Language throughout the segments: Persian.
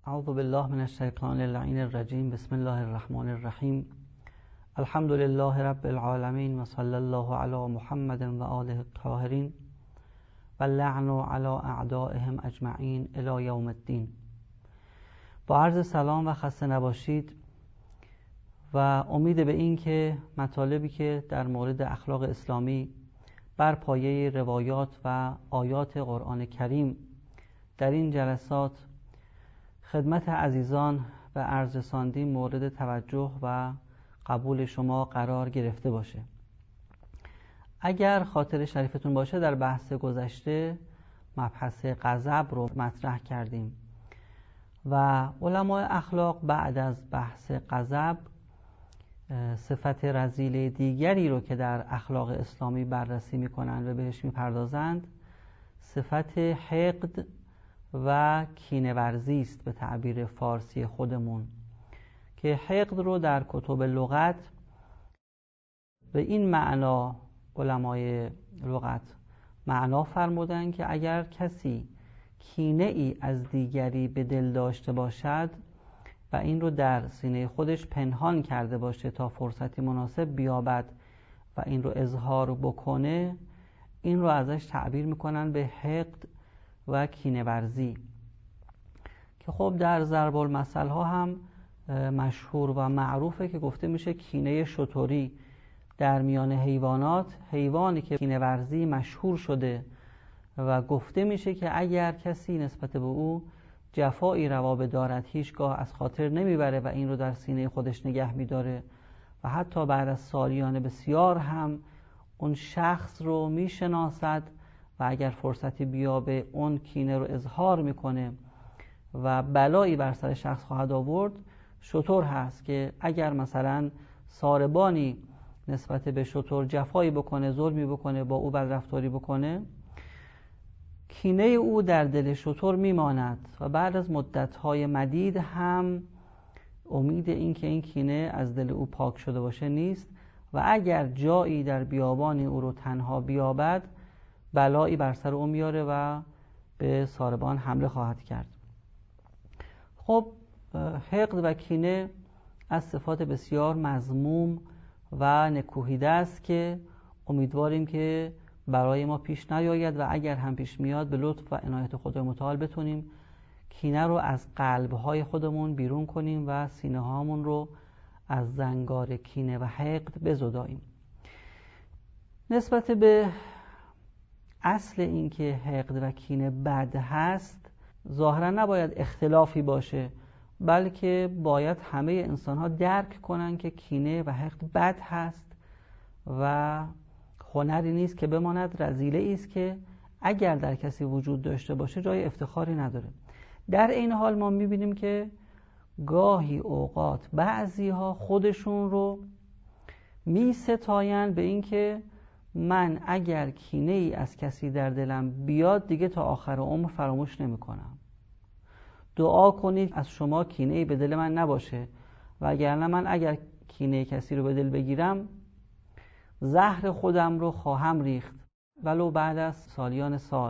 اعوذ بالله من الشیطان اللعین الرجیم. بسم الله الرحمن الرحیم. الحمد لله رب العالمین و صلی الله علی محمد و آله الطاهرین و اللعن علی اعدائهم اجمعین الی یوم الدین. با عرض سلام و خسته نباشید و امید به این که مطالبی که در مورد اخلاق اسلامی بر پایه روایات و آیات قرآن کریم در این جلسات خدمت عزیزان و عرض رساندیم مورد توجه و قبول شما قرار گرفته باشه. اگر خاطر شریفتون باشه در بحث گذشته مبحث غضب رو مطرح کردیم و علمای اخلاق بعد از بحث غضب صفت رذیل دیگری رو که در اخلاق اسلامی بررسی میکنن و بهش میپردازند صفت حقد و کینه‌ورزی است به تعبیر فارسی خودمون، که حقد رو در کتب لغت به این معنا علمای لغت معنا فرمودن که اگر کسی کینه ای از دیگری به دل داشته باشد و این رو در سینه خودش پنهان کرده باشه تا فرصتی مناسب بیابد و این رو اظهار بکنه، این رو ازش تعبیر میکنن به حقد و کینه‌ورزی، که خب در ضرب المثل ها هم مشهور و معروفه که گفته میشه کینه شتری در میان حیوانات، حیوانی که کینه‌ورزی مشهور شده و گفته میشه که اگر کسی نسبت به او جفایی روا بدارد هیچگاه از خاطر نمیبره و این رو در سینه خودش نگه میداره و حتی بعد از سالیان بسیار هم اون شخص رو میشناسد و اگر فرصتی بیابه اون کینه رو اظهار میکنه و بلایی بر سر شخص خواهد آورد. شتر هست که اگر مثلا ساربانی نسبت به شتر جفایی بکنه، ظلمی بکنه، با او بدرفتاری بکنه، کینه او در دل شتر میماند و بعد از مدت‌های مدید هم امید این که این کینه از دل او پاک شده باشه نیست و اگر جایی در بیابانی او رو تنها بیابد بلایی بر سر او میاره و به ساربان حمله خواهد کرد. خب حقد و کینه از صفات بسیار مذموم و نکوهیده است که امیدواریم که برای ما پیش نیاید و اگر هم پیش میاد به لطف و عنایت خدای متعال بتونیم کینه رو از قلب‌های خودمون بیرون کنیم و سینه هامون رو از زنگار کینه و حقد بزداییم. نسبت به اصل این که حقد و کینه بد هست ظاهرا نباید اختلافی باشه، بلکه باید همه انسان ها درک کنن که کینه و حقد بد هست و هنری نیست که بماند، رذیله است که اگر در کسی وجود داشته باشه جای افتخاری نداره. در این حال ما میبینیم که گاهی اوقات بعضی ها خودشون رو میستاین به این که من اگر کینه ای از کسی در دلم بیاد دیگه تا آخر عمر فراموش نمی کنم. دعا کنید از شما کینه ای به دل من نباشه و اگرنه من اگر کینه کسی رو به دل بگیرم زهر خودم رو خواهم ریخت ولو بعد از سالیان سال.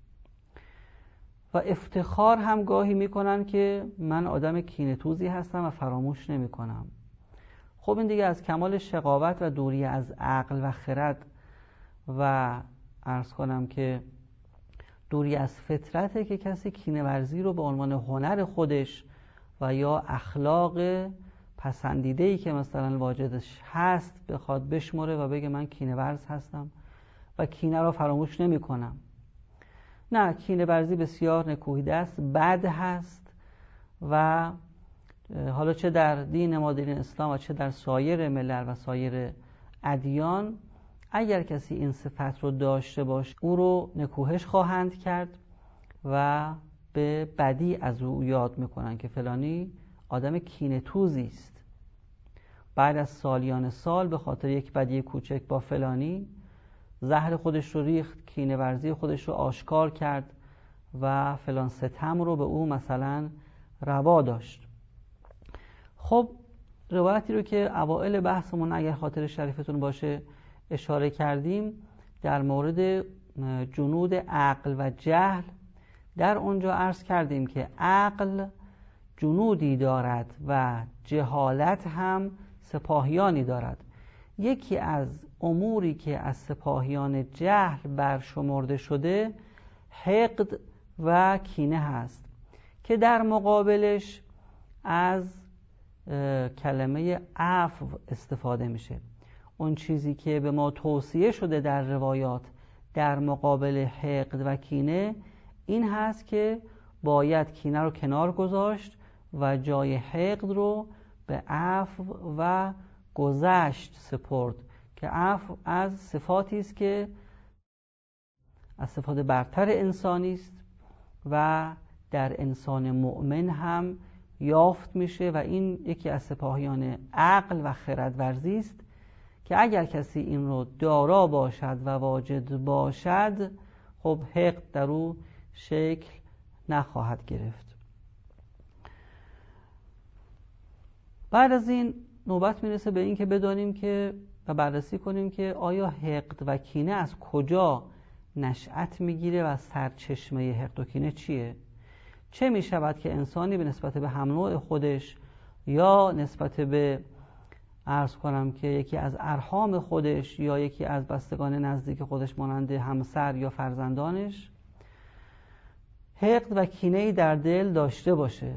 و افتخار هم گاهی میکنن که من آدم کینه توزی هستم و فراموش نمی کنم. خب این دیگه از کمال شقاوت و دوری از عقل و خرد و عرض کنم که دوری از فطرته که کسی کینه ورزی رو به عنوان هنر خودش و یا اخلاق پسندیده‌ای که مثلا واجدش هست بخواد بشمره و بگه من کینه ورز هستم و کینه رو فراموش نمی کنم. نه، کینه ورزی بسیار نکوهیده است، بد هست و حالا چه در دین ما دین اسلام و چه در سایر ملل و سایر ادیان اگر کسی این صفت رو داشته باشه او رو نکوهش خواهند کرد و به بدی از او یاد میکنن که فلانی آدم کینه توزی است. بعد از سالیان سال به خاطر یک بدی کوچک با فلانی زهر خودش رو ریخت، کینه ورزی خودش رو آشکار کرد و فلان ستم رو به او مثلا روا داشت. خب روایتی رو که اوائل بحثمون اگر خاطر شریفتون باشه اشاره کردیم در مورد جنود عقل و جهل، در اونجا عرض کردیم که عقل جنودی دارد و جهالت هم سپاهیانی دارد. یکی از اموری که از سپاهیان جهل برشمرده شده حقد و کینه هست که در مقابلش از کلمه عفو استفاده میشه. اون چیزی که به ما توصیه شده در روایات در مقابل حقد و کینه این هست که باید کینه رو کنار گذاشت و جای حقد رو به عفو و گذشت سپرد که عفو از صفاتی است که از صفات برتر انسانی است و در انسان مؤمن هم یافت میشه و این یکی از سپاهیان عقل و خردورزی است که اگر کسی این رو دارا باشد و واجد باشد خب حقد در او شکل نخواهد گرفت. بعد از این نوبت میرسه به این که بدانیم که و بررسی کنیم که آیا حقد و کینه از کجا نشأت میگیره و سرچشمه حقد و کینه چیه؟ چه میشود که انسانی به نسبت به هم نوع خودش یا نسبت به عرض کنم که یکی از ارحام خودش یا یکی از بستگان نزدیک خودش مانند همسر یا فرزندانش حقد و کینه‌ای در دل داشته باشه؟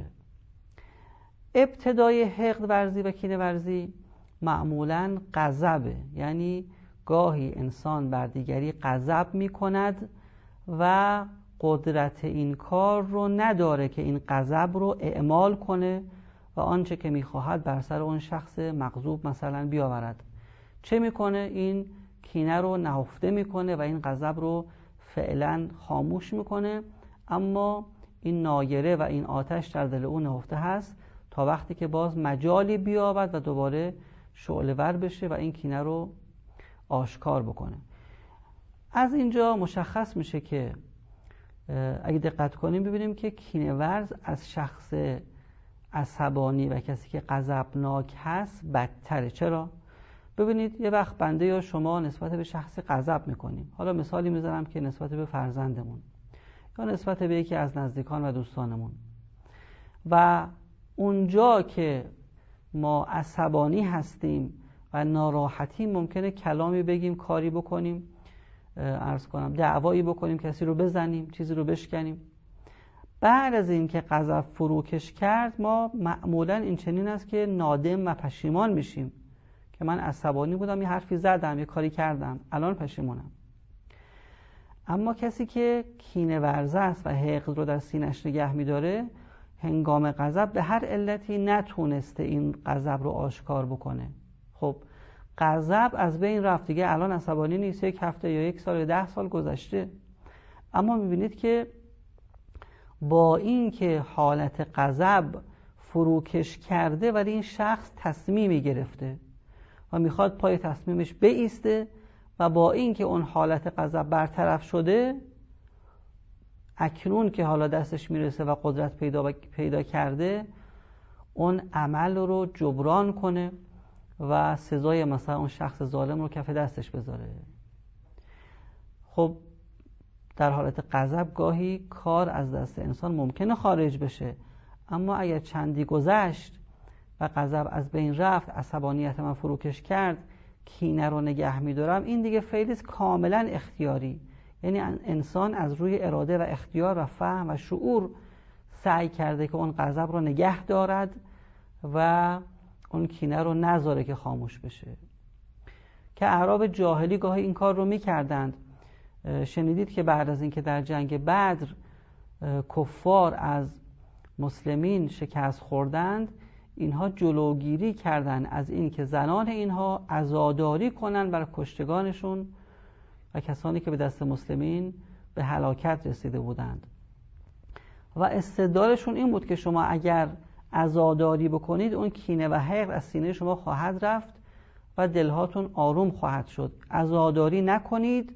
ابتدای حقد ورزی و کینه ورزی معمولاً غضبه، یعنی گاهی انسان بر دیگری غضب می‌کند و قدرت این کار رو نداره که این غضب رو اعمال کنه و آنچه که می‌خواهد بر سر اون شخص مغضوب مثلا بیاورد. چه می‌کنه؟ این کینه رو نهفته می‌کنه و این غضب رو فعلاً خاموش می‌کنه، اما این نایره و این آتش در دل اون نهفته هست تا وقتی که باز مجالی بیابد و دوباره شعله‌ور بشه و این کینه رو آشکار بکنه. از اینجا مشخص میشه که اگه دقت کنیم ببینیم که کینه ورز از شخص عصبانی و کسی که غضبناک هست بدتره. چرا؟ ببینید یه وقت بنده یا شما نسبت به شخصی غضب میکنیم، حالا مثالی میذارم که نسبت به فرزندمون یا نسبت به یکی از نزدیکان و دوستانمون، و اونجا که ما عصبانی هستیم و ناراحتی ممکنه کلامی بگیم، کاری بکنیم، عرض کنم دعوایی بکنیم، کسی رو بزنیم، چیزی رو بشکنیم. بعد از این که غضب فروکش کرد ما معمولا این چنین است که نادم و پشیمان میشیم که من عصبانی بودم، یه حرفی زدم، یه کاری کردم، الان پشیمونم. اما کسی که کینه ورزه است و حقد رو در سینه‌اش نگه می‌داره هنگام غضب به هر علتی نتونسته این غضب رو آشکار بکنه. خب غضب از بین رفت دیگه، الان عصبانی نیست، یک هفته یا یک سال یا 10 سال گذشته، اما می‌بینید که با این که حالت غضب فروکش کرده ولی این شخص تصمیمی گرفته و میخواد پای تصمیمش بایسته و با این که اون حالت غضب برطرف شده اکنون که حالا دستش میرسه و قدرت پیدا کرده اون عمل رو جبران کنه و سزای مثلا اون شخص ظالم رو کف دستش بذاره. خب در حالت غضب گاهی کار از دست انسان ممکنه خارج بشه، اما اگر چندی گذشت و غضب از بین رفت، عصبانیت من فروکش کرد، کینه رو نگه می‌دارم، این دیگه فعلی کاملا اختیاری، یعنی انسان از روی اراده و اختیار و فهم و شعور سعی کرده که اون غضب رو نگه دارد و اون کینه رو نذاره که خاموش بشه. که اعراب جاهلی گاهی این کار رو می‌کردند. شنیدید که بعد از اینکه در جنگ بدر کفار از مسلمین شکست خوردند، اینها جلوگیری کردند از این که زنان اینها عزاداری کنند بر کشتگانشون و کسانی که به دست مسلمین به هلاکت رسیده بودند و استدلالشون این بود که شما اگر عزاداری بکنید اون کینه و حقد از سینه شما خواهد رفت و دلهاتون آروم خواهد شد. عزاداری نکنید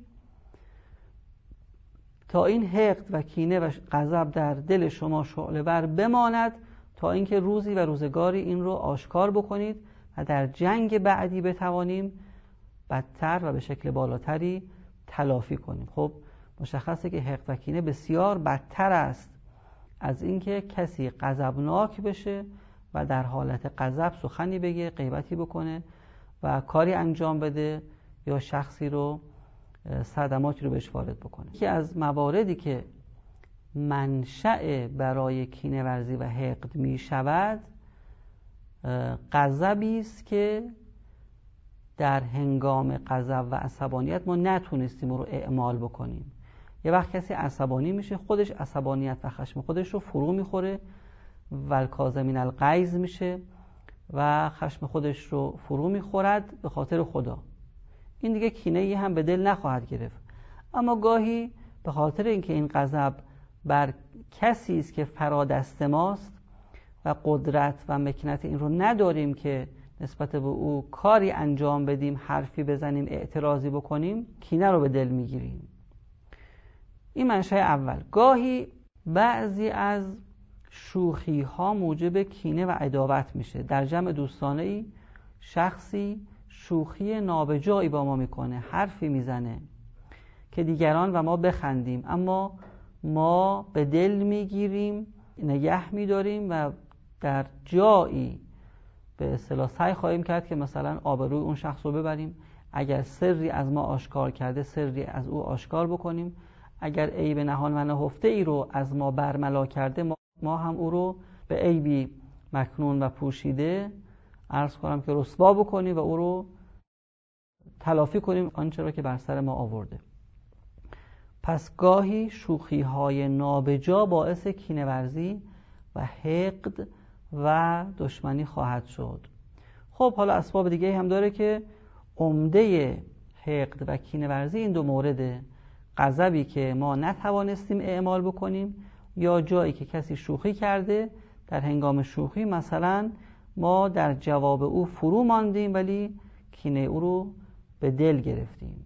تا این حقد و کینه و غضب در دل شما شعله‌ور بماند تا اینکه روزی و روزگاری این رو آشکار بکنید و در جنگ بعدی بتوانیم بدتر و به شکل بالاتری تلافی کنیم. خب مشخصه که حقد و کینه بسیار بدتر است از اینکه کسی غضبناک بشه و در حالت غضب سخنی بگه، غیبتی بکنه و کاری انجام بده یا شخصی رو صدماتی رو بهش وارد بکنه. یکی از مواردی که منشأ برای کینه‌ورزی و حقد می شود غضبی است که در هنگام غضب و عصبانیت ما نتونستیم رو اعمال بکنیم. یه وقت کسی عصبانی میشه، خودش عصبانیت و خشم خودش رو فرو میخوره و الکاظمین الغیظ میشه و خشم خودش رو فرو میخورد به خاطر خدا. این دیگه کینه‌ای هم به دل نخواهد گرفت. اما گاهی به خاطر اینکه این غضب بر کسی است که فرادست ماست و قدرت و مکنت این رو نداریم که نسبت به او کاری انجام بدیم، حرفی بزنیم، اعتراضی بکنیم، کینه رو به دل میگیریم. این منشأ اول. گاهی بعضی از شوخی ها موجب کینه و عداوت میشه. در جمع دوستانه ای شخصی شوخی نابجایی با ما میکنه، حرفی میزنه که دیگران و ما بخندیم، اما ما به دل میگیریم، نگه میداریم و در جایی به اصطلاح سعی خواهیم کرد که مثلا آبروی اون شخص رو ببریم. اگر سری از ما آشکار کرده، سری از او آشکار بکنیم. اگر عیب نهان و نهفته ای رو از ما برملا کرده، ما هم او رو به عیبی مکنون و پوشیده عرض کنم که رسوا بکنیم و او رو تلافی کنیم آنچه را که بر سر ما آورده. پس گاهی شوخی های نابجا باعث کینه‌ورزی و حقد و دشمنی خواهد شد. خب حالا اسباب دیگه هم داره که عمده حقد و کینه‌ورزی این دو مورده: غضبی که ما نتوانستیم اعمال بکنیم یا جایی که کسی شوخی کرده، در هنگام شوخی مثلا ما در جواب او فرو ماندیم ولی کینه او رو به دل گرفتیم.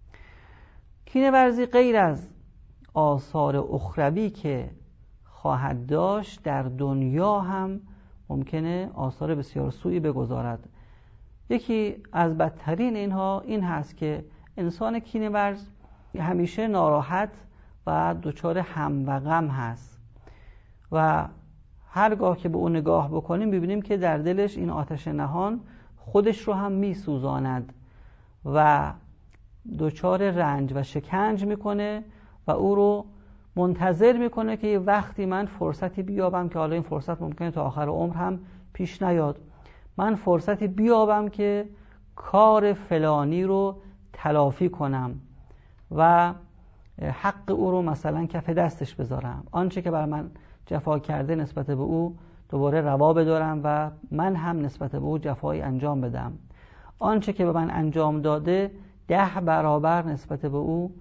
کینه‌ورزی غیر از آثار اخروی که خواهد داشت، در دنیا هم ممکنه آثار بسیار سوئی بگذارد. یکی از بدترین اینها این هست که انسان کینه‌ورز همیشه ناراحت و دچار هم و غم هست و هرگاه که به اون نگاه بکنیم ببینیم که در دلش این آتش نهان خودش رو هم میسوزاند و دچار رنج و شکنج میکنه و او رو منتظر میکنه که یه وقتی من فرصتی بیابم که حالا این فرصت ممکنه تا آخر عمر هم پیش نیاد، من فرصتی بیابم که کار فلانی رو تلافی کنم و حق او رو مثلا کف دستش بذارم، آنچه که بر من جفا کرده نسبت به او دوباره روا بدارم و من هم نسبت به او جفایی انجام بدم، آنچه که به من انجام داده 10 برابر نسبت به او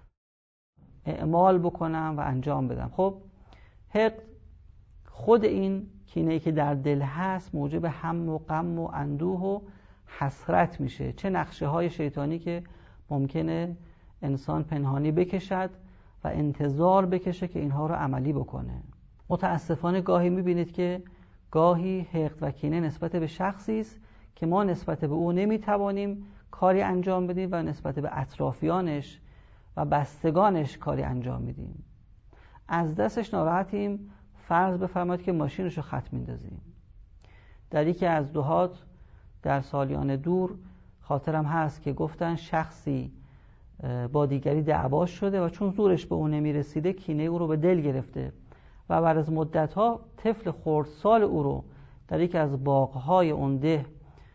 اعمال بکنم و انجام بدم. خب حقد خود این کینه‌ای که در دل هست موجب هم و غم و اندوه و حسرت میشه. چه نقشه های شیطانی که ممکنه انسان پنهانی بکشد و انتظار بکشه که اینها رو عملی بکنه. متاسفانه گاهی میبینید که گاهی حقد و کینه نسبت به شخصی است که ما نسبت به او نمیتوانیم کاری انجام بدیم و نسبت به اطرافیانش و بستگانش کاری انجام میدیم. از دستش ناراحتیم، فرض بفرمایید که ماشینشو خط میندازیم. در یکی از دهات در سالیان دور خاطرم هست که گفتن شخصی با دیگری دعوا شده و چون زورش به اون نمیرسیده کینه او رو به دل گرفته و بعد از مدت‌ها طفل خردسال او رو در یکی از باغ‌های اون ده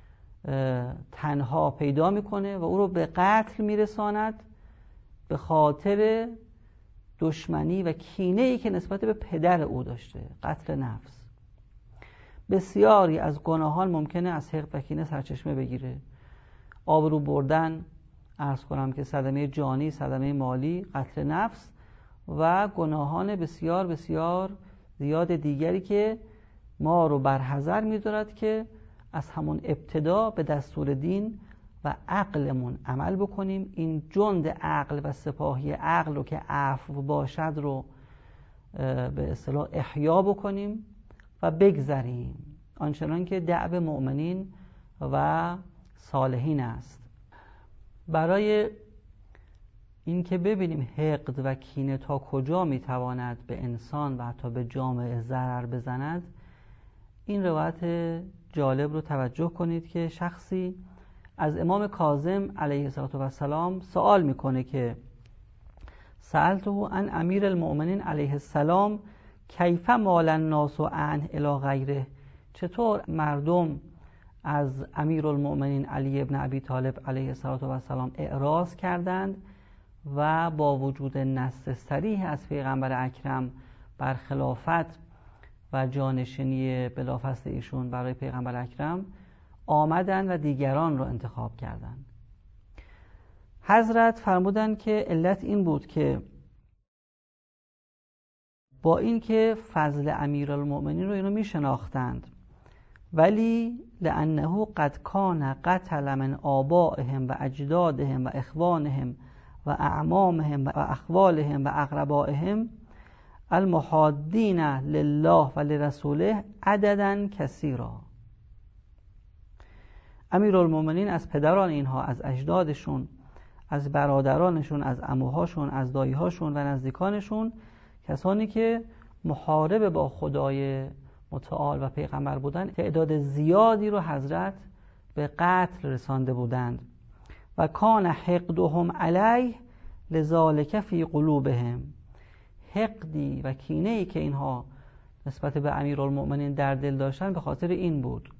تنها پیدا میکنه و او رو به قتل میرساند به خاطر دشمنی و کینه‌ای که نسبت به پدر او داشته، قتل نفس. بسیاری از گناهان ممکنه از حقد و کینه سرچشمه بگیره. آبرو بردن، عرض کنم که صدمه جانی، صدمه مالی، قتل نفس و گناهان بسیار بسیار زیاد دیگری که ما رو برحذر می‌دارد که از همون ابتدا به دستور دین و عقلمون عمل بکنیم. این جند عقل و سپاهی عقل رو که عفو باشد رو به اصطلاح احیا بکنیم و بگذریم آنچنان که دأب مؤمنین و صالحین است. برای این که ببینیم حقد و کینه تا کجا میتواند به انسان و حتی به جامعه ضرر بزند، این روایت جالب رو توجه کنید که شخصی از امام کاظم علیه السلام سوال میکنه که سألته عن امیر المؤمنین علیه السلام کیف مال الناس عنه الی غیره، چطور مردم از امیر المؤمنین علی ابن ابی طالب علیه السلام اعراض کردند و با وجود نص صریح از پیغمبر اکرم بر خلافت و جانشینی بلافاصله ایشون برای پیغمبر اکرم آمدند و دیگران رو انتخاب کردند. حضرت فرمودند که علت این بود که با این که فضل امیرالمؤمنین رو اینو میشناختند، ولی لانه قد کان قتل من آبائهم و اجدادهم و اخوانهم و اعمامهم و اخوالهم و اقربائهم المحادین لله و لرسوله عددا کثیرا. امیرالمؤمنین از پدران اینها، از اجدادشون، از برادرانشون، از عموهاشون، از داییهاشون و نزدیکانشون، کسانی که محارب با خدای متعال و پیغمبر بودند، تعداد زیادی رو حضرت به قتل رسانده بودند. و کان حقدهم علیه لذالک فی قلوبهم، حقدی و کینه‌ای که اینها نسبت به امیرالمؤمنین در دل داشتن به خاطر این بود.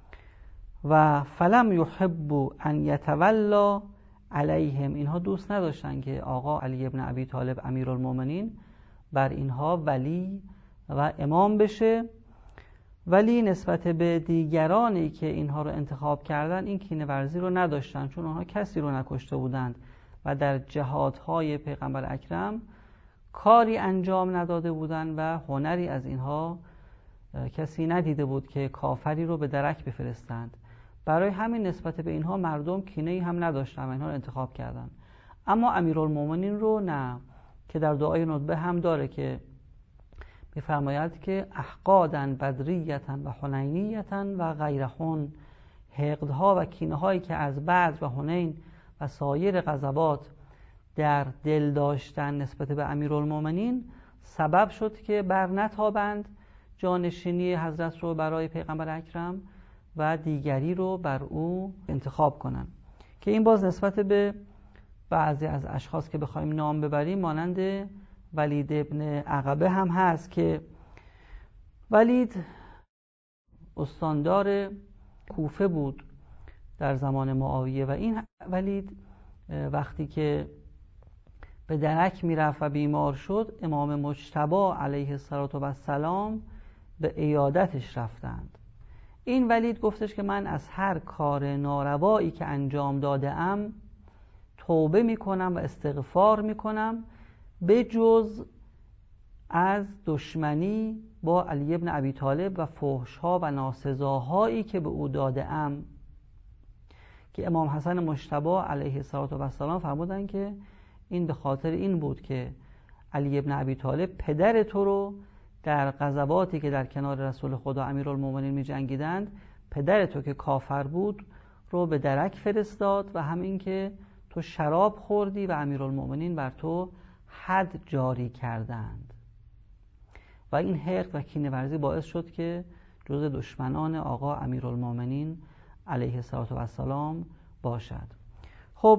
و فلم یحب ان یتولا علیهم، اینها دوست نداشتن که آقا علی ابن ابی طالب امیرالمؤمنین بر اینها ولی و امام بشه، ولی نسبت به دیگرانی که اینها رو انتخاب کردن این کینه ورزی رو نداشتن، چون آنها کسی رو نکشته بودند و در جهادهای پیغمبر اکرم کاری انجام نداده بودند و هنری از اینها کسی ندیده بود که کافری رو به درک بفرستند. برای همین نسبت به اینها مردم کینه‌ای هم نداشتن و اینها رو انتخاب کردن. اما امیرالمؤمنین رو نه، که در دعای ندبه هم داره که می‌فرماید که احقادن بدریتن و حنینیتن و غیرهن، حقدها و کینه‌هایی که از بدر و حنین و سایر غزوات در دل داشتن نسبت به امیرالمؤمنین سبب شد که بر نتابند جانشینی حضرت رو برای پیغمبر اکرم و دیگری رو بر او انتخاب کنن. که این باز نسبت به بعضی از اشخاص که بخوایم نام ببریم مانند ولید ابن عقبه هم هست که ولید استاندار کوفه بود در زمان معاویه و این ولید وقتی که به درک میرفت و بیمار شد، امام مجتبی علیه السلام به عیادتش رفتند. این ولید گفتش که من از هر کار ناروایی که انجام داده ام توبه میکنم و استغفار میکنم، به جز از دشمنی با علی ابن ابی طالب و فحش‌ها و ناسزاهایی که به او داده ام. که امام حسن مجتبی علیه السلام فرمودن که این به خاطر این بود که علی ابن ابی طالب پدر تو رو در غزواتی که در کنار رسول خدا امیرالمؤمنین می جنگیدند، پدر تو که کافر بود رو به درک فرستاد و همین که تو شراب خوردی و امیرالمؤمنین بر تو حد جاری کردند. و این حقد و کینه ورزی باعث شد که جز دشمنان آقا امیرالمؤمنین علیه السلام باشد. خب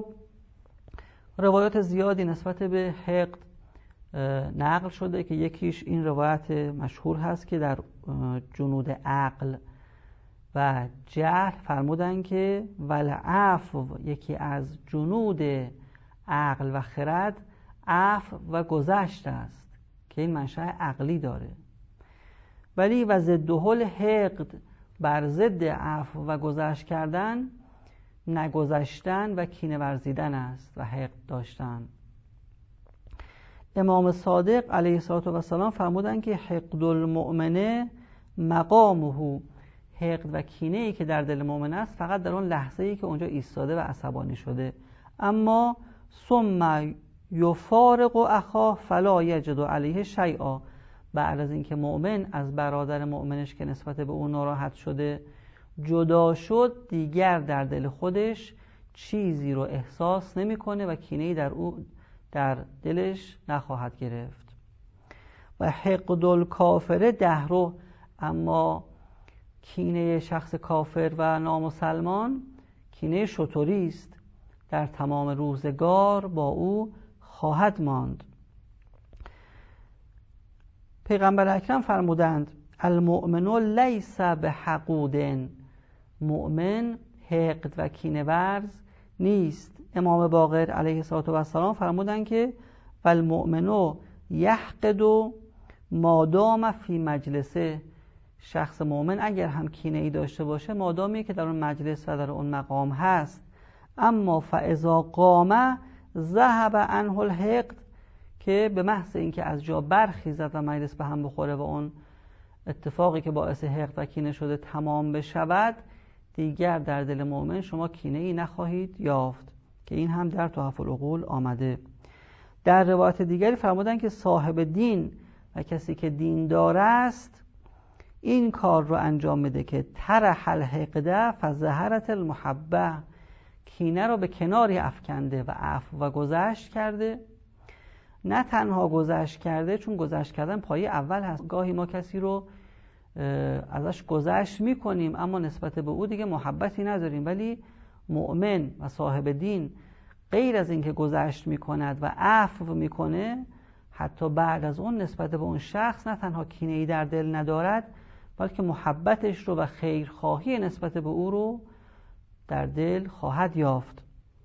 روایات زیادی نسبت به حقد نقل شده که یکیش این روایت مشهور هست که در جنود عقل و جهل فرمودن که والعفو، یکی از جنود عقل و خرد عفو و گذشت است که این منشأ عقلی داره، ولی و ضده الحقد، بر ضد عفو و گذشت کردن نگذشتن و کینه ورزیدن است و حقد داشتن. امام صادق علیه السلام فرمودن که حقد المؤمنه مقامه، حقد و کینه‌ای که در دل مؤمن است فقط در اون لحظه‌ای که اونجا ایستاده و عصبانی شده، اما ثم یفارق اخاه فلا یجد علیه شیئا، بعد از اینکه مؤمن از برادر مؤمنش که نسبت به اون ناراحت شده جدا شد، دیگر در دل خودش چیزی رو احساس نمی‌کنه و کینه‌ای در او در دلش نخواهد گرفت. و حقد الکافر دهرو، اما کینه شخص کافر و نامسلمان کینه شتری است، در تمام روزگار با او خواهد ماند. پیغمبر اکرم فرمودند المؤمن لیس بحقود، مؤمن حقد و کینه ورز نیست. امام باقر علیه السلام فرمودند که والمؤمن یحقد ما دام فی مجلسه، شخص مؤمن اگر هم کینه ای داشته باشه مادامی که در اون مجلس و در اون مقام هست، اما فاذا قام ذهب عنه الحقد، که به محض اینکه از جا برخیزد و مجلس به هم بخوره و اون اتفاقی که باعث حقد و کینه شده تمام بشود، دیگر در دل مؤمن شما کینه ای نخواهید یافت، که این هم در تحف العقول آمده. در روایت دیگری فرمودن که صاحب دین و کسی که دیندار است این کار رو انجام میده که طرح الحقد فظهرت المحبه، کینه رو به کناری افکنده و عفو و گذشت کرده. نه تنها گذشت کرده، چون گذشت کردن پایه اول هست. گاهی ما کسی رو ازش گذشت میکنیم اما نسبت به او دیگه محبتی نداریم، ولی مؤمن و صاحب دین غیر از اینکه گذشت میکند و عفو میکنه، حتی بعد از اون نسبت به اون شخص نه تنها کینه‌ای در دل ندارد، بلکه محبتش رو و خیرخواهی نسبت به او رو در دل خواهد یافت.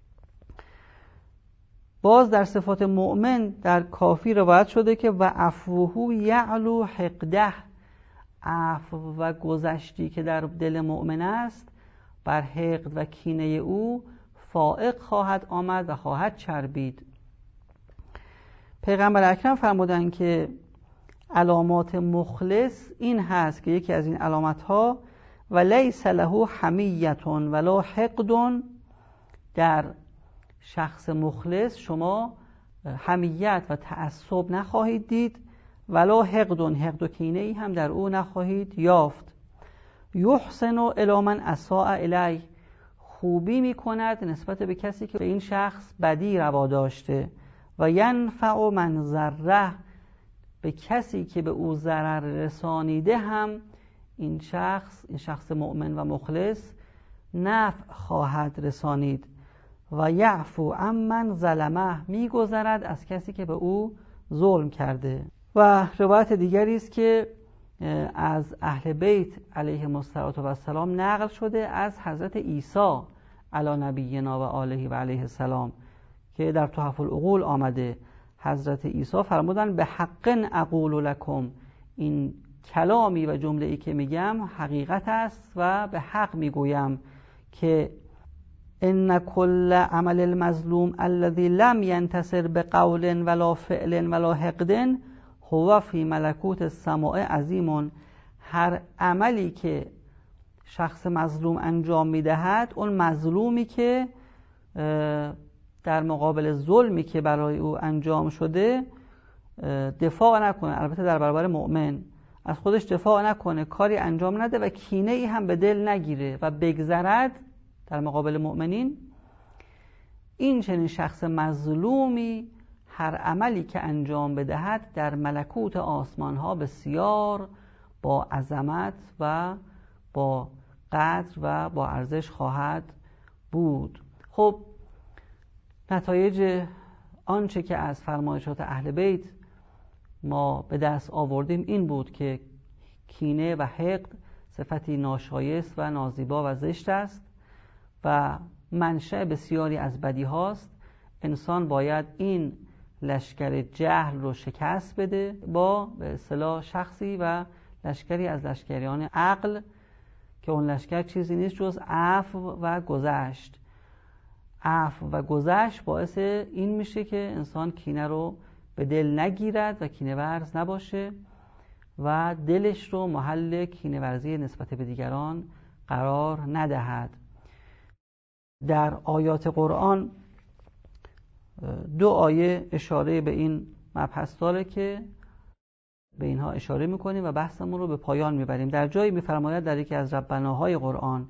باز در صفات مؤمن در کافی روایت شده که و عفوه یعلو حقده، عفو و گذشتی که در دل مؤمن است بر حقد و کینه او فائق خواهد آمد و خواهد چربید. پیغمبر اکرم فرمودند که علامات مخلص این هست که یکی از این علامت ها و لیس له حمیة ولا حقد، در شخص مخلص شما حمیت و تعصب نخواهید دید، ولا حقد و کینه ای هم در او نخواهید یافت. یحسن الی من اساء الیه، خوبی میکند نسبت به کسی که به این شخص بدی روا داشته. و ینفع من ضره، به کسی که به او ضرر رسانیده هم این شخص مؤمن و مخلص نفع خواهد رسانید. و یعفو عمن ظلمه، میگذرد از کسی که به او ظلم کرده. و روایت دیگری است که از اهل بیت علیهم السلام نقل شده از حضرت عیسی علی نبینا و آله و علیه السلام که در تحف العقول آمده. حضرت عیسی فرمودن به حق اقول لکم، این کلامی و جمله ای که میگم حقیقت است و به حق میگویم که ان کل عمل المظلوم الذي لم ينتصر بقول ولا فعل ولا حقد هو فی ملکوت السماء عظیم. هر عملی که شخص مظلوم انجام میدهد، اون مظلومی که در مقابل ظلمی که برای او انجام شده دفاع نکنه، البته در برابر مؤمن از خودش دفاع نکنه، کاری انجام نده و کینه ای هم به دل نگیره و بگذرد در مقابل مؤمنین، این چنین شخص مظلومی هر عملی که انجام بدهد در ملکوت آسمان ها بسیار با عظمت و با قدر و با ارزش خواهد بود. خب نتایج آنچه که از فرمایشات اهل بیت ما به دست آوردیم این بود که کینه و حقد صفتی ناشایست و نازیبا و زشت است و منشأ بسیاری از بدی هاست. انسان باید این لشکر جهل رو شکست بده با به اصطلاح شخصی و لشکری از لشکریان عقل، که اون لشکر چیزی نیست جز عفو و گذشت. عفو و گذشت باعث این میشه که انسان کینه رو به دل نگیرد و کینه ورز نباشه و دلش رو محل کینه ورزی نسبت به دیگران قرار ندهد. در آیات قرآن 2 آیه اشاره به این مبحث داره که به اینها اشاره میکنیم و بحثمون رو به پایان میبریم. در جایی میفرماید در یکی از ربناهای قرآن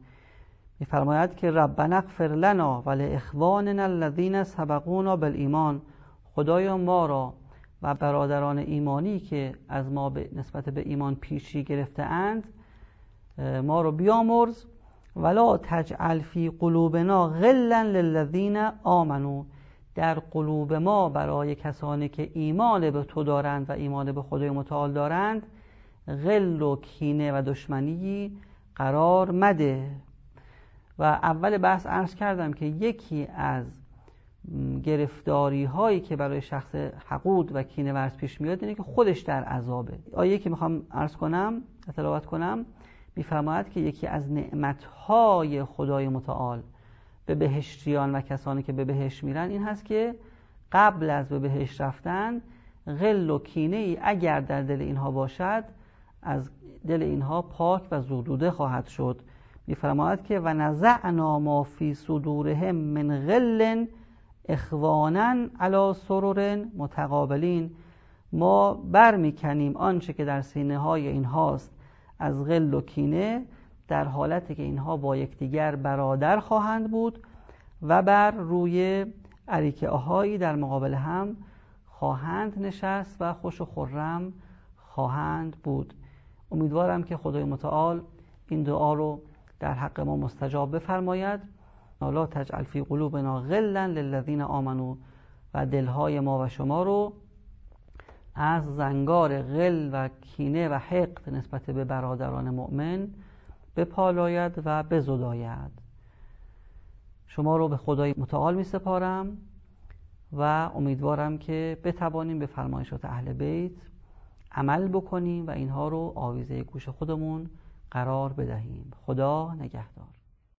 میفرماید که ربنا اغفر لنا و لاخواننا الذین سبقونا بالایمان، خدایا ما را و برادران ایمانی که از ما به نسبت به ایمان پیشی گرفته اند ما رو بیامرز، ولا تجعل فی قلوبنا غلا للذین آمنوا، در قلوب ما برای کسانی که ایمان به تو دارند و ایمان به خدای متعال دارند غل و کینه و دشمنی قرار مده. و اول بحث عرض کردم که یکی از گرفتاری هایی که برای شخص حقود و کینه ورز پیش میاد اینه که خودش در عذابه. آیه که میخوام عرض کنم تلاوت کنم میفرماید که یکی از نعمتهای خدای متعال به بهشتیان و کسانی که به بهشت میرن این هست که قبل از به بهشت رفتن غل و کینه ای اگر در دل اینها باشد از دل اینها پاک و زدوده خواهد شد. میفرماید که و نزعنا ما فی صدورهم من غل اخوانا علی سرر متقابلین، ما بر میکنیم آنچه که در سینه های اینهاست از غل و کینه در حالتی که اینها با یکدیگر برادر خواهند بود و بر روی اریکه هایی در مقابل هم خواهند نشست و خوش و خرم خواهند بود. امیدوارم که خدای متعال این دعا رو در حق ما مستجاب بفرماید. لا تجعل فی قلوبنا غلا للذین آمنوا، و دلهای ما و شما رو از زنگار غل و کینه و حقد نسبت به برادران مؤمن بپالاید و بزداید. شما رو به خدای متعال می سپارم و امیدوارم که بتوانیم به فرمایشات اهل بیت عمل بکنیم و اینها رو آویزه گوش خودمون قرار بدهیم. خدا نگهدار.